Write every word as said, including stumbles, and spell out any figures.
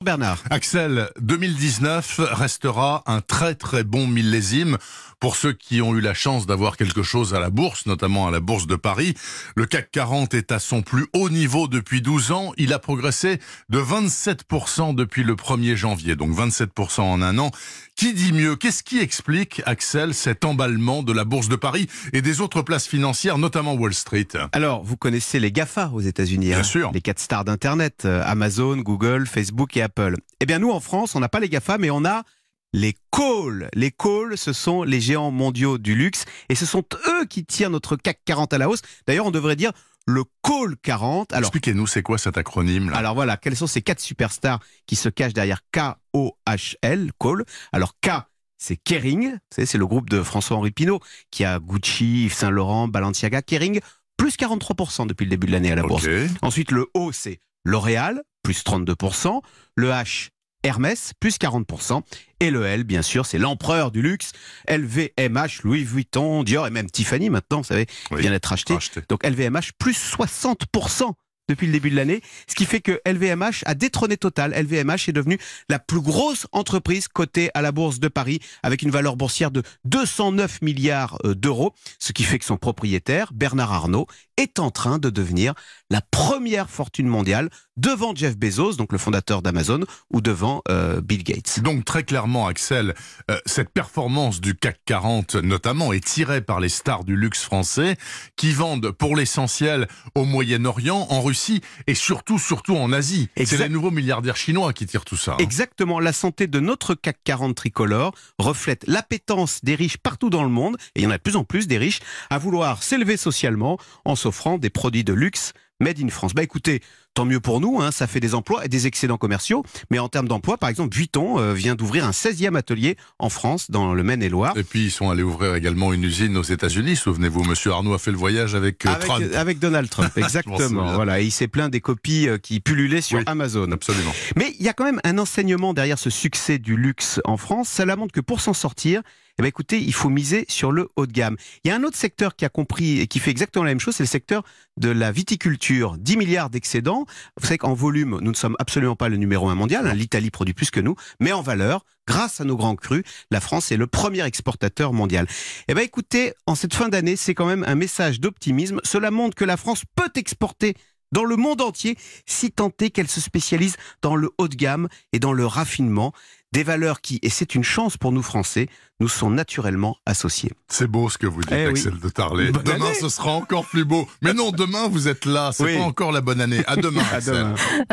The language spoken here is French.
Bernard. Axel, deux mille dix-neuf restera un très très bon millésime pour ceux qui ont eu la chance d'avoir quelque chose à la bourse, notamment à la bourse de Paris. Le C A C quarante est à son plus haut niveau depuis douze ans. Il a progressé de vingt-sept pour cent depuis le premier janvier, donc vingt-sept pour cent en un an. Qui dit mieux? Qu'est-ce qui explique, Axel, cet emballement de la bourse de Paris et des autres places financières, notamment Wall Street? Alors, vous connaissez les GAFA aux États-Unis, Bien hein, sûr. les quatre stars d'Internet, euh, Amazon, Google, Facebook et Apple. Eh bien, nous, en France, on n'a pas les GAFA, mais on a les calls. Les calls, ce sont les géants mondiaux du luxe et ce sont eux qui tirent notre C A C quarante à la hausse. D'ailleurs, on devrait dire le call quarante. Alors, expliquez-nous, c'est quoi cet acronyme là? Alors voilà, quels sont ces quatre superstars qui se cachent derrière K O H L, call. Alors K, c'est Kering, c'est le groupe de François-Henri Pinault qui a Gucci, Yves Saint Laurent, Balenciaga. Kering, plus quarante-trois pour cent depuis le début de l'année à la bourse. Okay. Ensuite, le O, c'est L'Oréal, plus trente-deux pour cent. Le H, Hermès, plus quarante pour cent. Et le L, bien sûr, c'est l'empereur du luxe. L V M H, Louis Vuitton, Dior et même Tiffany maintenant, vous savez, Oui, vient d'être racheté. racheté. Donc L V M H, plus soixante pour cent depuis le début de l'année. Ce qui fait que L V M H a détrôné Total. L V M H est devenue la plus grosse entreprise cotée à la bourse de Paris avec une valeur boursière de deux cent neuf milliards d'euros. Ce qui fait que son propriétaire, Bernard Arnault, est en train de devenir la première fortune mondiale devant Jeff Bezos, donc le fondateur d'Amazon, ou devant euh, Bill Gates. Donc très clairement, Axel, euh, cette performance du C A C quarante notamment est tirée par les stars du luxe français qui vendent pour l'essentiel au Moyen-Orient, en Russie et surtout, surtout en Asie. Exact. C'est les nouveaux milliardaires chinois qui tirent tout ça. Hein. Exactement, la santé de notre C A C quarante tricolore reflète l'appétence des riches partout dans le monde, et il y en a de plus en plus des riches, à vouloir s'élever socialement en s'offrant des produits de luxe made in France. Bah écoutez, tant mieux pour nous, hein, ça fait des emplois et des excédents commerciaux, mais en termes d'emploi, par exemple, Vuitton euh, vient d'ouvrir un seizième atelier en France, dans le Maine-et-Loire. Et puis ils sont allés ouvrir également une usine aux États-Unis, souvenez-vous, Monsieur Arnault a fait le voyage avec, euh, Avec, Trump. avec Donald Trump, exactement. Voilà, et il s'est plaint des copies euh, qui pullulaient sur Oui, Amazon. Absolument. Mais il y a quand même un enseignement derrière ce succès du luxe en France. Cela montre que pour s'en sortir, eh bien, écoutez, il faut miser sur le haut de gamme. Il y a un autre secteur qui a compris et qui fait exactement la même chose, c'est le secteur de la viticulture. dix milliards d'excédents. Vous savez qu'en volume, nous ne sommes absolument pas le numéro un mondial. Hein, L'Italie produit plus que nous. Mais en valeur, grâce à nos grands crus, la France est le premier exportateur mondial. Eh bien, écoutez, en cette fin d'année, c'est quand même un message d'optimisme. Cela montre que la France peut exporter dans le monde entier, si tant est qu'elle se spécialise dans le haut de gamme et dans le raffinement, des valeurs qui, et c'est une chance pour nous Français, nous sont naturellement associées. C'est beau ce que vous dites, Eh Axel oui. de Tarlet. Bonne Demain, année. ce sera encore plus beau. Mais non, demain, vous êtes là. C'est Oui. pas encore la bonne année. À demain, À Axel. demain.